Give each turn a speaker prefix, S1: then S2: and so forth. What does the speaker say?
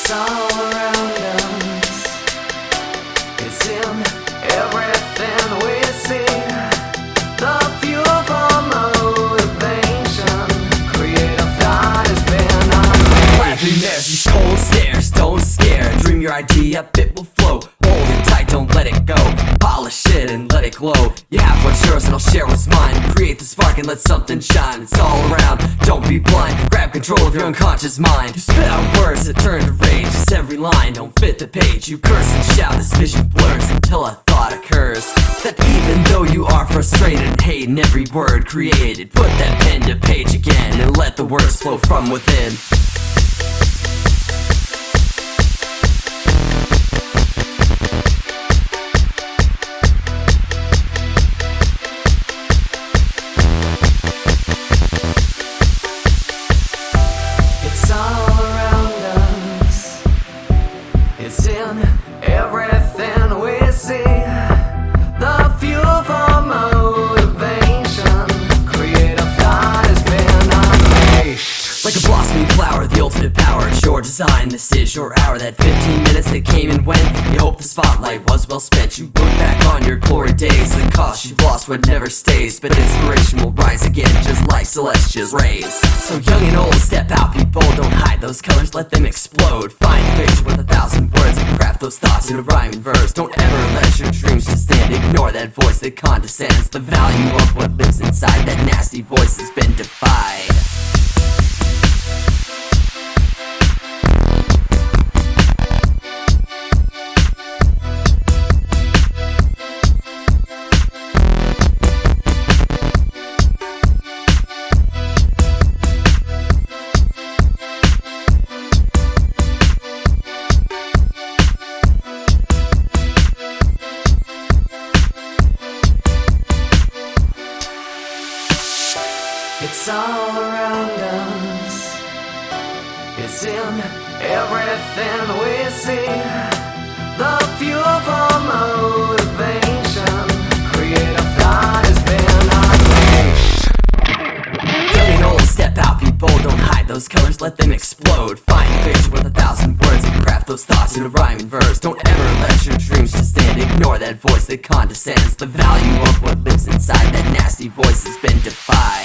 S1: It's all around us. It's in everything we see. The fuel for motivation. Creative thought has been unleashed.
S2: Laughing as these cold stares, don't scare. Dream your idea, it will flow. Hold it tight, don't let it go. Polish it and let it glow. You have what's yours and I'll share what's mine. Create the spark and let something shine. It's all around, don't be blind. Grab control of your unconscious mind. You spit out words that turn to rage. Just every line don't fit the page. You curse and shout as vision blurs until a thought occurs. That even though you are frustrated and hating every word created, put that pen to page again and let the words flow from within.
S1: It's all around us. It's in everything we see. The fuel for motivation. Creative thought has been unleashed.
S2: Like a blossoming flower, the ultimate power. It's your design, this is your hour. That 15 minutes that came and went. You hope the spotlight was well spent. You look back on your glory days. The cost you've lost what never stays. But inspiration will rise again, just like celestia's rays. So young and old, step out, be bold. Don't hide those colors, let them explode. Find a picture with 1,000 words and craft those thoughts into rhyming verse. Don't ever let your dreams just stand. Ignore that voice that condescends. The value of what lives inside that nasty voice has been defied.
S1: It's all around us. It's in everything we see. The fuel for motivation. Creative thought has been unleashed.
S2: Young and old, step out, be bold. Don't hide those colors, let them explode. Find a picture with 1,000 words and craft those thoughts into rhyming verse. Don't ever let your dreams just stand. Ignore that voice that condescends. The value of what lives inside that nasty voice has been defied.